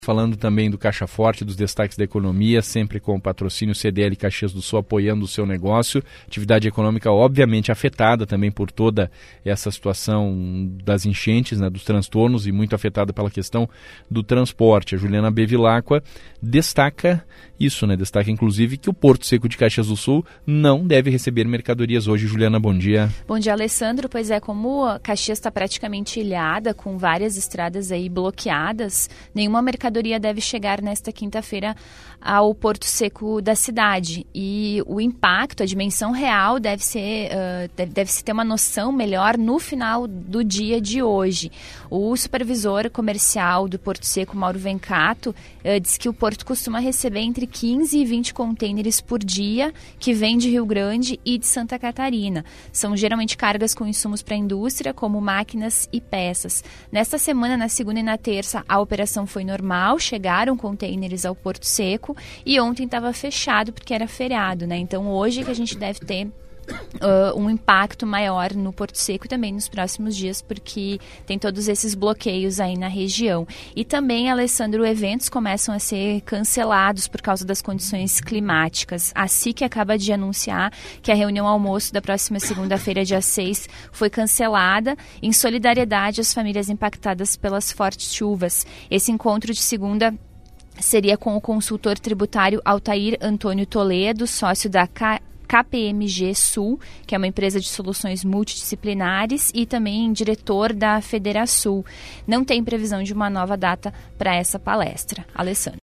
Falando também do Caixa Forte, dos destaques da economia, sempre com o patrocínio CDL Caxias do Sul apoiando o seu negócio. Atividade econômica obviamente afetada também por toda essa situação das enchentes, né, dos transtornos, e muito afetada pela questão do transporte. A Juliana Bevilacqua destaca isso, né? Destaca inclusive que o Porto Seco de Caxias do Sul não deve receber mercadorias hoje. Juliana, bom dia. Bom dia, Alessandro. Pois é, como a Caxias está praticamente ilhada, com várias estradas aí bloqueadas, nenhuma mercadoria deve chegar nesta quinta-feira ao Porto Seco da cidade. E o impacto, a dimensão real deve-se ter uma noção melhor no final do dia de hoje. O supervisor comercial do Porto Seco, Mauro Vencato, diz que o Porto costuma receber entre 15 e 20 contêineres por dia que vêm de Rio Grande e de Santa Catarina. São geralmente cargas com insumos para a indústria, como máquinas e peças. Nesta semana, na segunda e na terça, a operação foi normal, chegaram contêineres ao Porto Seco e ontem estava fechado porque era feriado, né? Então hoje que a gente deve ter um impacto maior no Porto Seco e também nos próximos dias, porque tem todos esses bloqueios aí na região. E também, Alessandro, eventos começam a ser cancelados por causa das condições climáticas. A SIC acaba de anunciar que a reunião almoço da próxima segunda-feira, dia 6, foi cancelada em solidariedade às famílias impactadas pelas fortes chuvas. Esse encontro de segunda seria com o consultor tributário Altair Antônio Toledo, sócio da KPMG Sul, que é uma empresa de soluções multidisciplinares, e também diretor da Federasul. Não tem previsão de uma nova data para essa palestra. Alessandro.